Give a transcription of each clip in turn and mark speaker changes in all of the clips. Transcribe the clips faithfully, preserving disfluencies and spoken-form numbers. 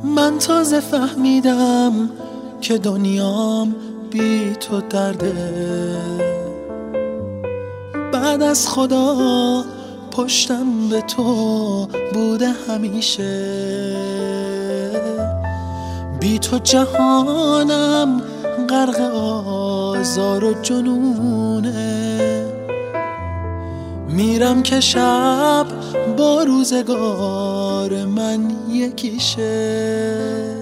Speaker 1: من تازه فهمیدم که دنیام بی تو درده. بعد از خدا پشتم به تو بوده همیشه. بی تو جهانم غرق آزار و جنونه. میرم که شب با روزگار من یکیشه.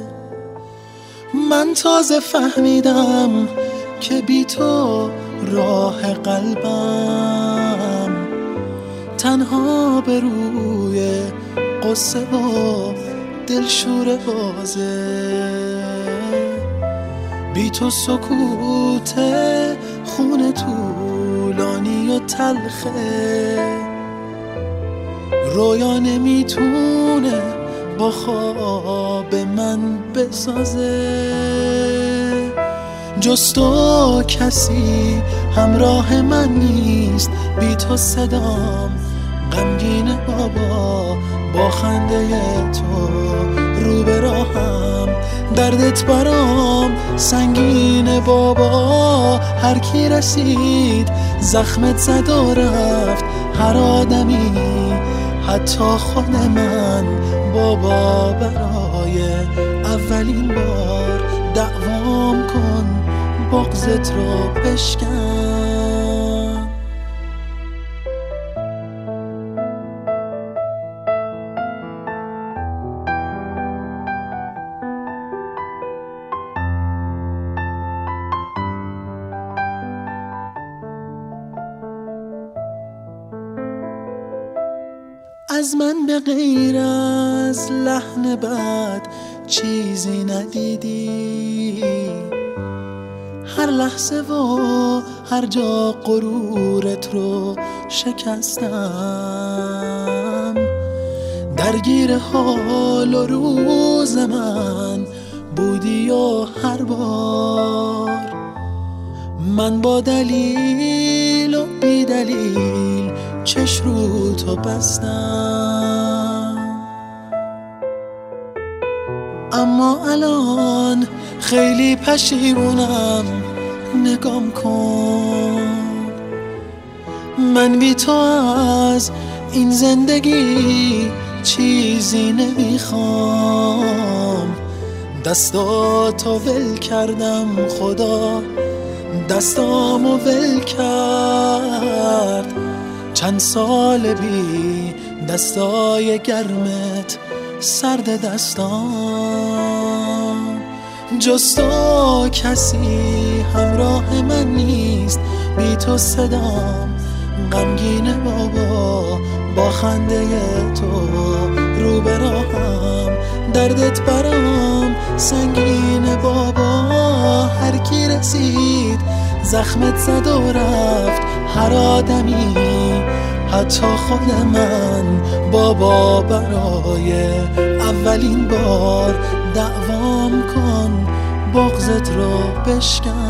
Speaker 1: من تازه فهمیدم که بی تو راه قلبم تنها به روی قصه و دلشور بازه. بی تو سکوت خون طولانی و تلخه. رویا نمیتونه با خواب من بسازه. جز تو کسی همراه من نیست. بی تو صدام غمگینه بابا، با خنده تو رو به راهم. دردت برام سنگینه بابا، هر کی رسید زخمت زد و رفت. هر آدمی حتی خود من بابا، برای اولین بار دعوام کن، بغضت رو بشکن. از من به غیر از لحن بد چیزی ندیدی. هر لحظه و هر جا غرورت رو شکستم. درگیر حال و روز من بودی و هر بار من با دلیل و بی دلیل چشم رو تو بستم. اما الان خیلی پشیمونم، نگام کن. من بی تو از این زندگی چیزی نمیخوام. دستاتو ول کردم خدا، دستامو ول کرد. چند سال بی دستای گرمت سرد دستام. جز تو کسی همراه من نیست. بی تو صدام غمگینه بابا، با خنده تو رو به راهم. دردت برام سنگینه بابا، هر کی رسید زخمت زد و رفت. هر آدمی حتی خود من بابا، برای اولین بار دعوام کن، بغضت رو بشکن.